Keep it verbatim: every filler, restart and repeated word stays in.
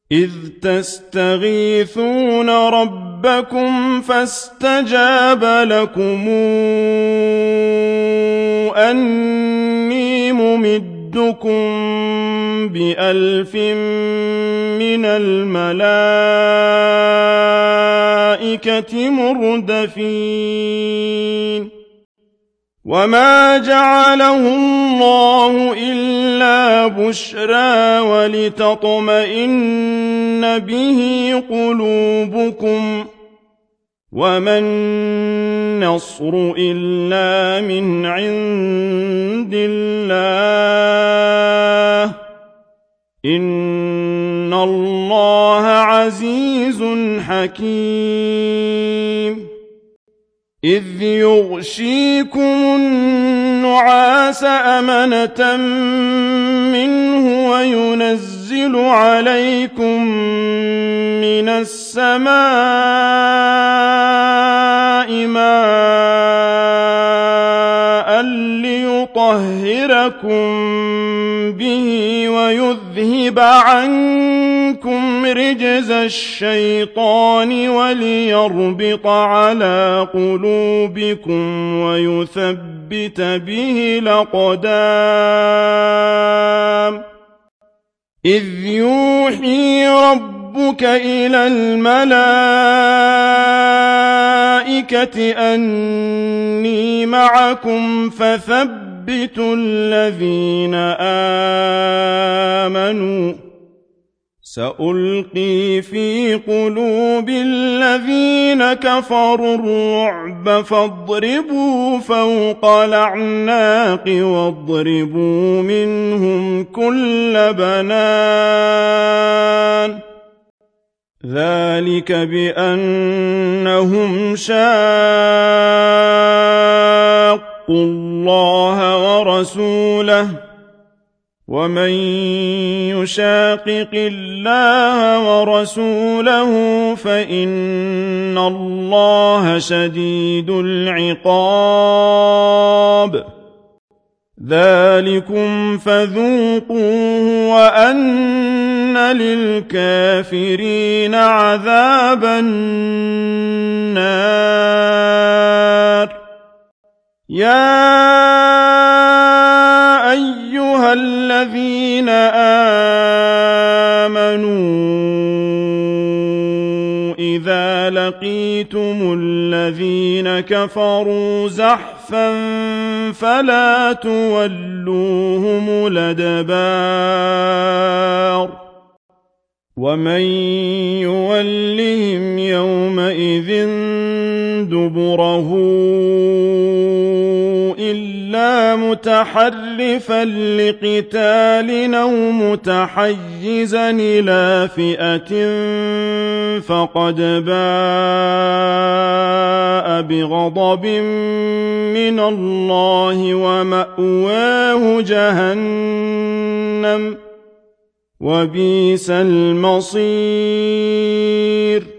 إذ تستغيثون ربكم فاستجاب لكم أني ممدكم بألف من الملائكة مردفين وما جعله الله إلا بشرى ولتطمئن به قلوبكم وما النصر إلا من عند الله إن الله عزيز حكيم إذ يغشيكم النعاس أمنة منه وينزل عليكم من السماء ماء ليطهركم به ويذهب عنكم رجز الشيطان وليربط على قلوبكم ويثبت به الأقدام إذ يوحي ربك إلى الملائكة أني معكم فثبتوا الذين آمنوا سألقي في قلوب الذين كفروا الرعب فاضربوا فوق الأعناق واضربوا منهم كل بنان ذلك بأنهم شاقوا الله ورسوله ومن يشاقق الله ورسوله فإن الله شديد العقاب ذلكم فذوقوه وأن للكافرين عذاب النار يا أيها الذين آمنوا إذا لقيتم الذين كفروا زحفا فلا تولوهم الأدبار ومن يولهم يومئذ دبره إلا متحرفا لقتال أو متحيزا إلى فئة فقد باء بغضب من الله ومأواه جهنم وبئس المصير